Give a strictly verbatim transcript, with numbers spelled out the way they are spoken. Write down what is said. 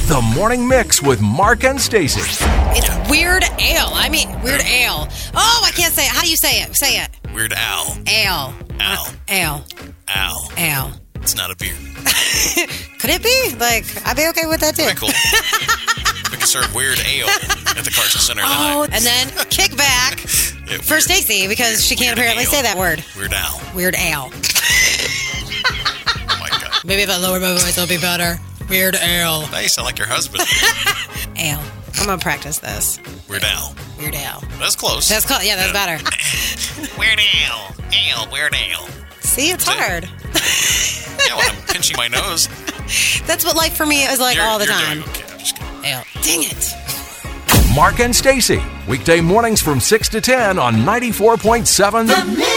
The Morning Mix with Mark and Stacey. It's Weird Ale. I mean, Weird Ale. Oh, I can't say it. How do you say it? Say it. Weird Al. Ale. Al. Ale. Al. Ale. It's not a beer. Could it be? Like, I'd be okay with that too. Pretty cool. We can serve Weird Ale at the Carson Center Oh, tonight. and then kick back Yeah, for weird- Stacey because she can't Weird apparently Ale. say that word. Weird Al. Weird Ale. Oh my God. Maybe if I lower my voice, it'll be better. Weird Ale. Now you sound like your husband. Ale. I'm going to practice this. Weird Al. Weird Ale. That's close. That's called, yeah, that's better. Weird Ale. Ale. Weird Ale. See, it's hard. Yeah, when I'm pinching my nose. That's what life for me is like You're- all the you're time. doing okay. I'm just kidding. Ale. Dang it. Mark and Stacey. Weekday mornings from six to ten on ninety-four point seven. The Mix.